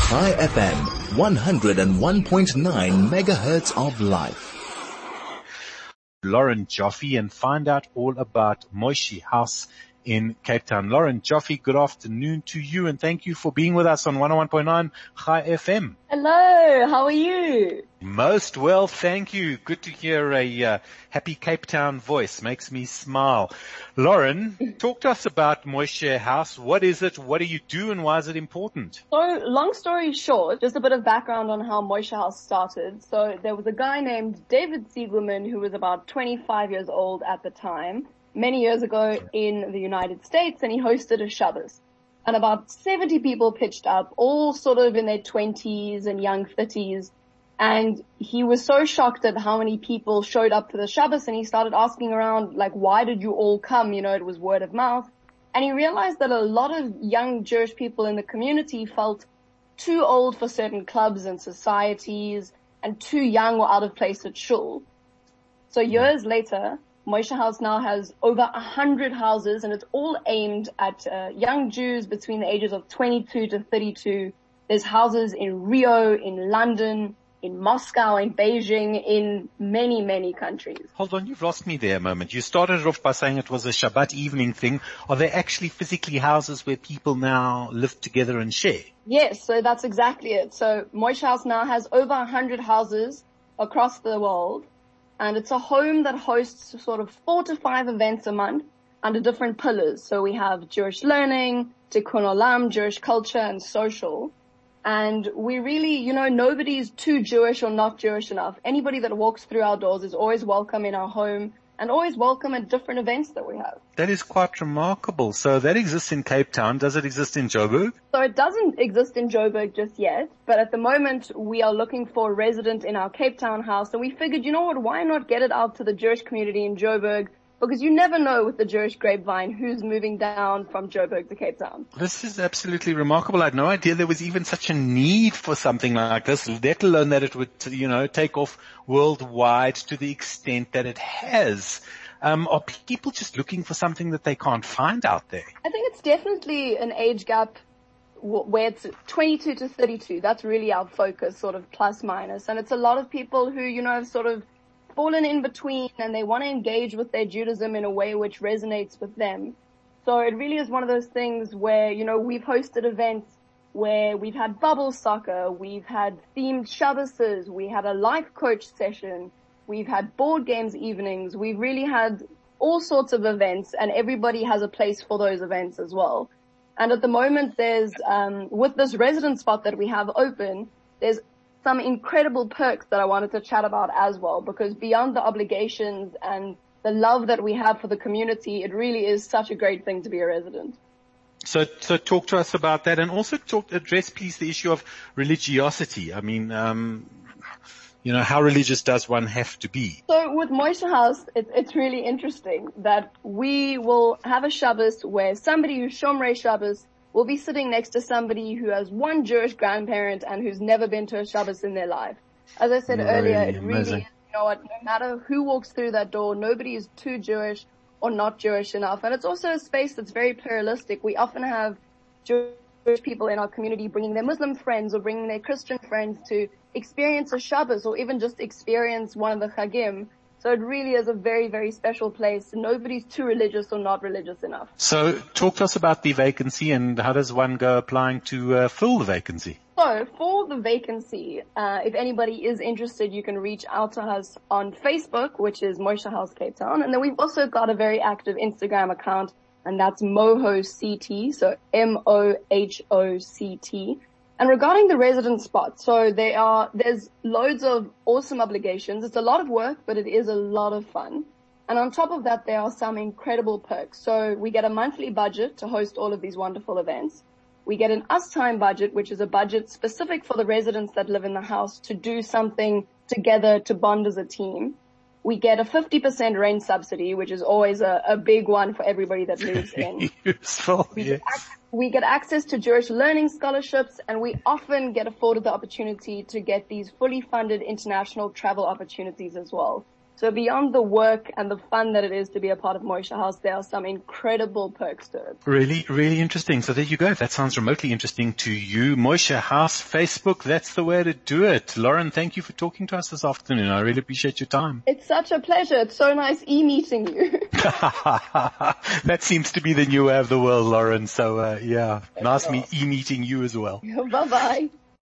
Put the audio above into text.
High FM, 101.9 megahertz of life. Lauren Joffe and find out all about Moishi House in Cape Town. Lauren Joffe, good afternoon to you and thank you for being with us on 101.9 High FM. Hello, how are you? Most well, thank you. Good to hear a happy Cape Town voice. Makes me smile. Lauren, talk to us about Moishi House. What is it? What do you do and why is it important? So, long story short, just a bit of background on how Moishi House started. So, there was a guy named David Siegelman who was about 25 years old at the time, many years ago in the United States, and he hosted a Shabbos. And about 70 people pitched up, all sort of in their 20s and young 30s. And he was so shocked at how many people showed up to the Shabbos, and he started asking around, like, why did you all come? You know, it was word of mouth. And he realized that a lot of young Jewish people in the community felt too old for certain clubs and societies and too young or out of place at shul. So years later, Moishi House now has over 100 houses, and it's all aimed at young Jews between the ages of 22 to 32. There's houses in Rio, in London, in Moscow, in Beijing, in many, many countries. Hold on, you've lost me there a moment. You started off by saying it was a Shabbat evening thing. Are there actually physically houses where people now live together and share? Yes, so that's exactly it. So Moishi House now has over 100 houses across the world, and it's a home that hosts sort of 4 to 5 events a month under different pillars. So we have Jewish learning, Tikkun Olam, Jewish culture, and social. And we really, you know, nobody's too Jewish or not Jewish enough. Anybody that walks through our doors is always welcome in our home and always welcome at different events that we have. That is quite remarkable. So that exists in Cape Town. Does it exist in Joburg? So it doesn't exist in Joburg just yet, but at the moment we are looking for a resident in our Cape Town house. And we figured, you know what, why not get it out to the Jewish community in Joburg? Because you never know with the Jewish grapevine who's moving down from Joburg to Cape Town. This is absolutely remarkable. I had no idea there was even such a need for something like this, let alone that it would, you know, take off worldwide to the extent that it has. Are people just looking for something that they can't find out there? I think it's definitely an age gap where it's 22 to 32. That's really our focus, sort of plus minus. And it's a lot of people who, you know, have sort of fallen in between and they want to engage with their Judaism in a way which resonates with them. So it really is one of those things where, you know, we've hosted events where we've had bubble soccer, we've had themed Shabboses, we had a life coach session, we've had board games evenings, we've really had all sorts of events, and everybody has a place for those events as well. And at the moment there's, with this resident spot that we have open, there's some incredible perks that I wanted to chat about as well, because beyond the obligations and the love that we have for the community, it really is such a great thing to be a resident. So talk to us about that, and also address please the issue of religiosity. I mean, you know, how religious does one have to be? So with Moishi House, it's really interesting that we will have a Shabbos where somebody who's Shomrei Shabbos will be sitting next to somebody who has one Jewish grandparent and who's never been to a Shabbos in their life. As I said earlier, it really is, you know what, no matter who walks through that door, nobody is too Jewish or not Jewish enough. And it's also a space that's very pluralistic. We often have Jewish people in our community bringing their Muslim friends or bringing their Christian friends to experience a Shabbos or even just experience one of the Chagim. So it really is a very, very special place. Nobody's too religious or not religious enough. So talk to us about the vacancy and how does one go applying to fill the vacancy? So for the vacancy, if anybody is interested, you can reach out to us on Facebook, which is Moishi House Cape Town. And then we've also got a very active Instagram account, and that's MoHoCT, so MoHoCT. And regarding the resident spot, so there's loads of awesome obligations. It's a lot of work, but it is a lot of fun. And on top of that, there are some incredible perks. So we get a monthly budget to host all of these wonderful events. We get an us time budget, which is a budget specific for the residents that live in the house to do something together to bond as a team. We get a 50% rent subsidy, which is always a big one for everybody that moves in. Useful, yes. We get access to Jewish learning scholarships, and we often get afforded the opportunity to get these fully funded international travel opportunities as well. So beyond the work and the fun that it is to be a part of Moishe House, there are some incredible perks to it. Really, really interesting. So there you go. That sounds remotely interesting to you. Moishe House, Facebook, that's the way to do it. Lauren, thank you for talking to us this afternoon. I really appreciate your time. It's such a pleasure. It's so nice e-meeting you. That seems to be the new way of the world, Lauren. So, yeah, nice e-meeting you as well. Bye-bye.